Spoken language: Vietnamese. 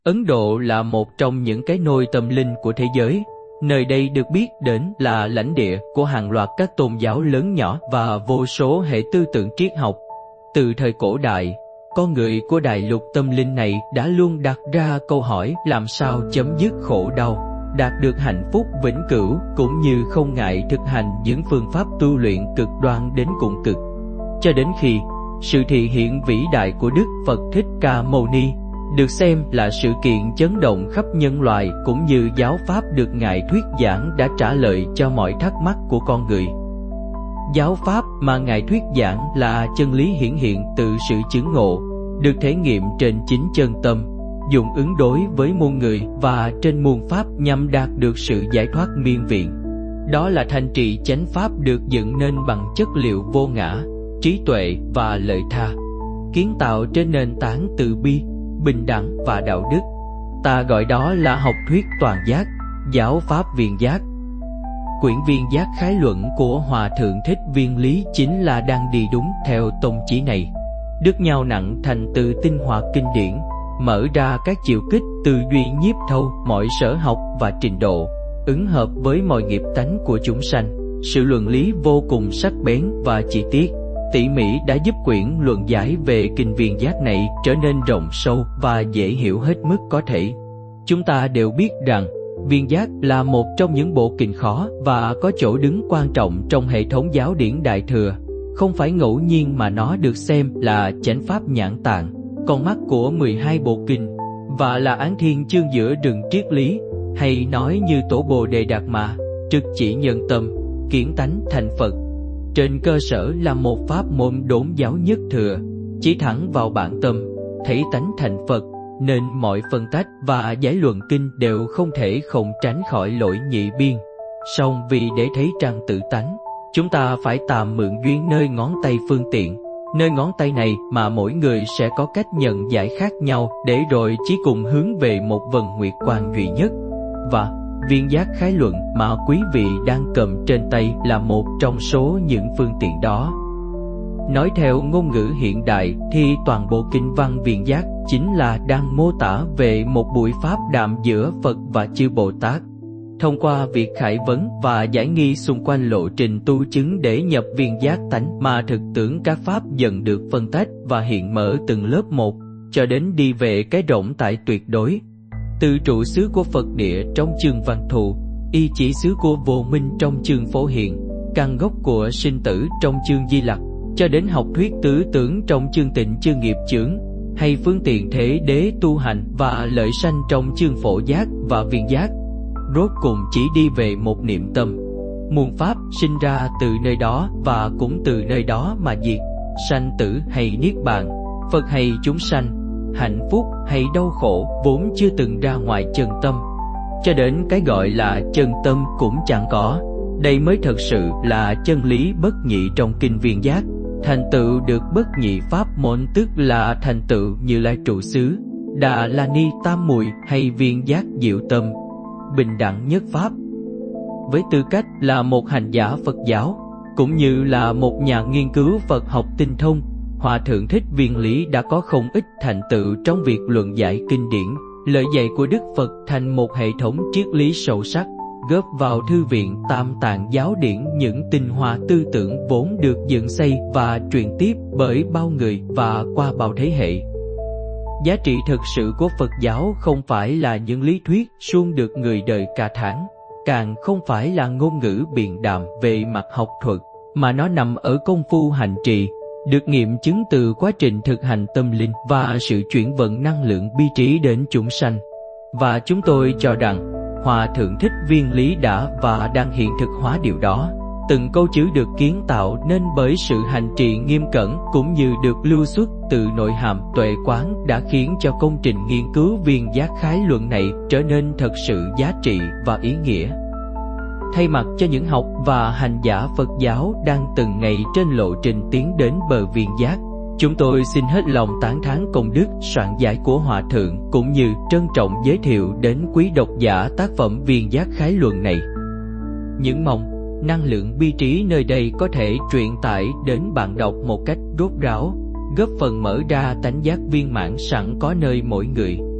Ấn Độ là một trong những cái nôi tâm linh của thế giới. Nơi đây được biết đến là lãnh địa của hàng loạt các tôn giáo lớn nhỏ và vô số hệ tư tưởng triết học. Từ thời cổ đại, con người của đại lục tâm linh này đã luôn đặt ra câu hỏi làm sao chấm dứt khổ đau, đạt được hạnh phúc vĩnh cửu, cũng như không ngại thực hành những phương pháp tu luyện cực đoan đến cùng cực. Cho đến khi sự thị hiện vĩ đại của Đức Phật Thích Ca Mâu Ni được xem là sự kiện chấn động khắp nhân loại, cũng như giáo pháp được Ngài thuyết giảng đã trả lời cho mọi thắc mắc của con người. Giáo pháp mà Ngài thuyết giảng là chân lý hiển hiện từ sự chứng ngộ, được thể nghiệm trên chính chân tâm, dụng ứng đối với muôn người và trên muôn pháp nhằm đạt được sự giải thoát miên viện. Đó là thanh trị chánh pháp được dựng nên bằng chất liệu vô ngã, trí tuệ và lợi tha, kiến tạo trên nền tảng từ bi, bình đẳng và đạo đức. Ta gọi đó là học thuyết toàn giác, giáo pháp viên giác. Quyển Viên Giác Khái Luận của Hòa Thượng Thích Viên Lý chính là đang đi đúng theo tông chỉ này. Đức nhào nặng thành từ tinh hoa kinh điển, mở ra các chiều kích tư duy nhiếp thâu mọi sở học và trình độ, ứng hợp với mọi nghiệp tánh của chúng sanh. Sự luận lý vô cùng sắc bén và chi tiết, tỉ mỉ đã giúp quyển luận giải về kinh Viên Giác này trở nên rộng sâu và dễ hiểu hết mức có thể. Chúng ta đều biết rằng Viên Giác là một trong những bộ kinh khó và có chỗ đứng quan trọng trong hệ thống giáo điển Đại Thừa. Không phải ngẫu nhiên mà nó được xem là chánh pháp nhãn tạng, con mắt của 12 bộ kinh, và là án thiên chương giữa rừng triết lý, hay nói như Tổ Bồ Đề Đạt Ma, trực chỉ nhân tâm, kiến tánh thành Phật. Trên cơ sở là một pháp môn đốn giáo nhất thừa, chỉ thẳng vào bản tâm, thấy tánh thành Phật, nên mọi phân tách và giải luận kinh đều không thể không tránh khỏi lỗi nhị biên. Song vì để thấy trang tự tánh, chúng ta phải tạm mượn duyên nơi ngón tay phương tiện. Nơi ngón tay này mà mỗi người sẽ có cách nhận giải khác nhau, để rồi chỉ cùng hướng về một vần nguyệt quang duy nhất. Và Viên Giác Khái Luận mà quý vị đang cầm trên tay là một trong số những phương tiện đó. Nói theo ngôn ngữ hiện đại thì toàn bộ kinh văn Viên Giác chính là đang mô tả về một buổi pháp đàm giữa Phật và chư Bồ Tát. Thông qua việc khải vấn và giải nghi xung quanh lộ trình tu chứng để nhập viên giác tánh mà thực tưởng các pháp dần được phân tách và hiện mở từng lớp một, cho đến đi về cái rộng tại tuyệt đối. Từ trụ xứ của Phật địa trong chương Văn Thù, y chỉ xứ của Vô Minh trong chương Phổ Hiện, căn gốc của sinh tử trong chương Di Lặc, cho đến học thuyết tứ tưởng trong chương Tịnh Chương Nghiệp Chướng, hay phương tiện thể đế tu hành và lợi sanh trong chương Phổ Giác và Viên Giác, rốt cùng chỉ đi về một niệm tâm. Muôn pháp sinh ra từ nơi đó và cũng từ nơi đó mà diệt, sanh tử hay niết bàn, Phật hay chúng sanh, hạnh phúc hay đau khổ vốn chưa từng ra ngoài chân tâm. Cho đến cái gọi là chân tâm cũng chẳng có. Đây mới thật sự là chân lý bất nhị trong kinh Viên Giác. Thành tựu được bất nhị pháp môn, tức là thành tựu Như Lai trụ xứ, Đà La Ni tam muội hay viên giác diệu tâm, bình đẳng nhất pháp. Với tư cách là một hành giả Phật giáo, cũng như là một nhà nghiên cứu Phật học tinh thông, Hòa Thượng Thích Viên Lý đã có không ít thành tựu trong việc luận giải kinh điển, lời dạy của Đức Phật thành một hệ thống triết lý sâu sắc, góp vào thư viện Tam Tạng giáo điển những tinh hoa tư tưởng vốn được dựng xây và truyền tiếp bởi bao người và qua bao thế hệ. Giá trị thực sự của Phật giáo không phải là những lý thuyết suông được người đời ca thán, càng không phải là ngôn ngữ biện đạm về mặt học thuật, mà nó nằm ở công phu hành trì, được nghiệm chứng từ quá trình thực hành tâm linh và sự chuyển vận năng lượng bi trí đến chúng sanh. Và chúng tôi cho rằng Hòa Thượng Thích Viên Lý đã và đang hiện thực hóa điều đó. Từng câu chữ được kiến tạo nên bởi sự hành trì nghiêm cẩn cũng như được lưu xuất từ nội hàm tuệ quán đã khiến cho công trình nghiên cứu Viên Giác Khái Luận này trở nên thật sự giá trị và ý nghĩa. Thay mặt cho những học và hành giả Phật giáo đang từng ngày trên lộ trình tiến đến bờ viên giác, chúng tôi xin hết lòng tán thán công đức soạn giải của Hòa Thượng, cũng như trân trọng giới thiệu đến quý độc giả tác phẩm Viên Giác Khái Luận này. Những mong năng lượng bi trí nơi đây có thể truyền tải đến bạn đọc một cách rốt ráo, góp phần mở ra tánh giác viên mãn sẵn có nơi mỗi người.